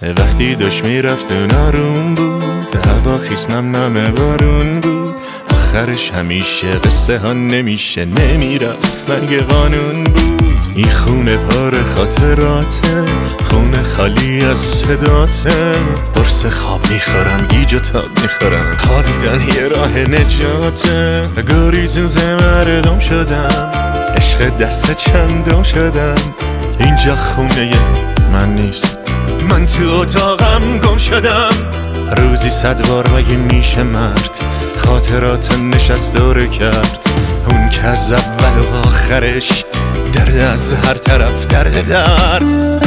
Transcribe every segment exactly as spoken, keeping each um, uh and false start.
وقتی داشت میرفت و نارون بود، هوا خیس نم نم بارون بود. آخرش همیشه قصه ها نمیشه، نمیرفت مرگ قانون بود. این خونه پر خاطراته، خونه خالی از صداته. قرص خواب میخورم، گیج و تاب میخورم، خوابیدن یه راه نجاته. گریزوز مردم شدم، عشق دست چندم شدم. اینجا خونه من نیست، من تو اتاقم گم شدم. روزی صد بار مگه میشه مرد خاطرات نشست داره کرد؟ اون که از اول و آخرش درد از هر طرف درد درد.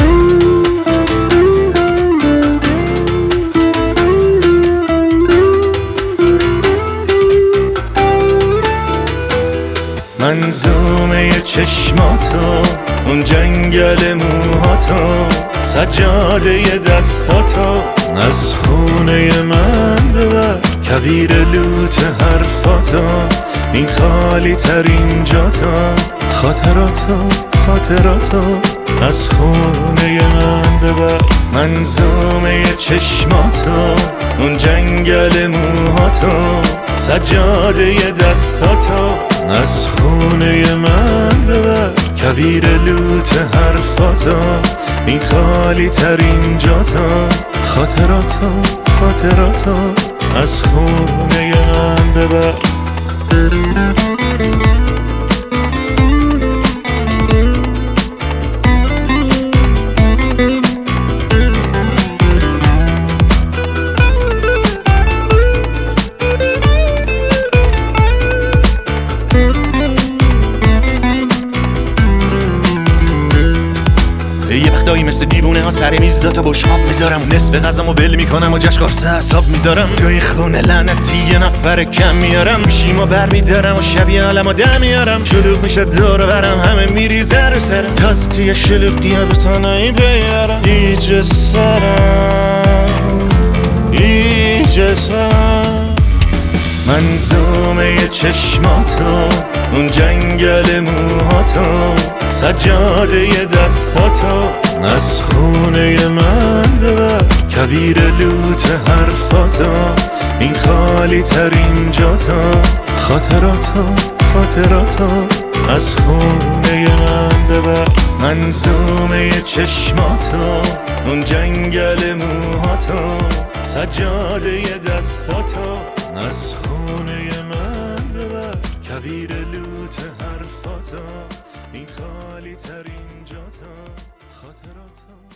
منظومه چشماتو، اون جنگل موهاتو، سجاده دستاتو از خونه من ببر. کویر لوت حرفاتو، این خالی ترین جاتا. خاطراتو خاطراتو از خونه من ببر. منظومه چشماتو، اون جنگل موهاتو، سجاده دستاتو از خونه من ببر. کویر لوت حرفاتو، این خالی ترین جاتا. خاطراتو خاطراتو از خونه من ببر. یه وقتایی مثل دیوونه ها سر میز تا بشقاب میذارم، نصف غذامو ول میکنم و جشن قرص حساب میذارم. تو این خونه لعنتی یه نفر کم میارم، گوشیمو بر میدارم و شبیه عالمو دم میارم. شلوغ میشه دور برم، همه میریزه رو سرم، تاز توی شلوغی ها بتونایی بیارم. ایجه سرم ایجه سرم. منظومه چشماتو، اون جنگل موهاتو، سجاده دستاتو از خونه من ببر. کویر لوت حرفاتو، این خالی ترین جاتا. خاطراتو خاطراتو از خونه من ببر. منظومه چشماتو، اون جنگل موهاتو، سجاده دستاتو از خونه من ببر. کویر لوت حرفاتو، این خالی ترین جاتا. خاطراتو